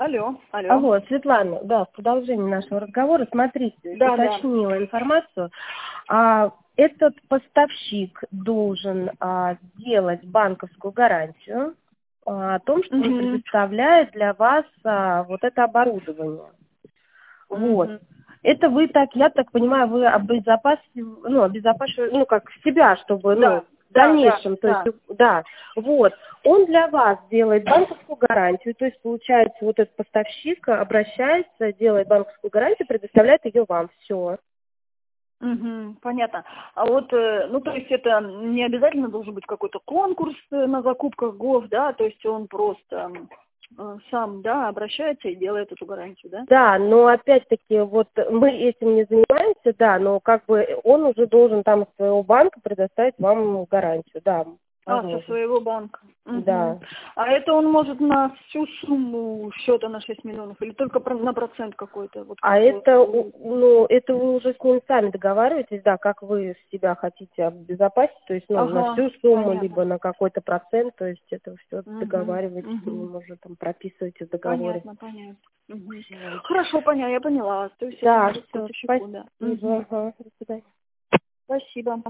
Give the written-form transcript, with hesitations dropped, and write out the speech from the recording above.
Алло, алло. Алло, Светлана, да, в продолжении нашего разговора, смотрите, Да, уточнила информацию. Этот поставщик должен делать банковскую гарантию о том, что он Мгм. предоставляет для вас вот это оборудование. Вот. Мгм. Это вы так, я так понимаю, вы обезопасиваете, как себя, чтобы, Да, в да, да, дальнейшем, то есть, да. да, вот. Он для вас делает банковскую гарантию, то есть, получается, вот этот поставщик обращается, делает банковскую гарантию, предоставляет ее вам, все. Мгм. Понятно. А вот, то есть это не обязательно должен быть какой-то конкурс на закупках ГОВ, да, то есть он просто сам, да, обращается и делает эту гарантию, да? Да, но опять-таки, вот мы этим не занимаемся, да, но как бы он уже должен там из своего банка предоставить вам гарантию, да, Со возможно. своего банка. Мгм. Да. А это он может на всю сумму счета на 6 миллионов или только на процент какой-то? Вот А как вот. это, это вы уже с ним сами договариваетесь, да, как вы себя хотите обезопасить, то есть, на Ага, всю сумму, понятно. либо на какой-то процент, то есть это все Мгм. договариваетесь с Мгм. ним, уже там прописываете в договоре. Понятно, понятно. Мгм. Вот. Хорошо, понятно, я поняла. То есть это Да, может все, поставщику, да. спасибо, Мгм. ага, до свидания. Спасибо.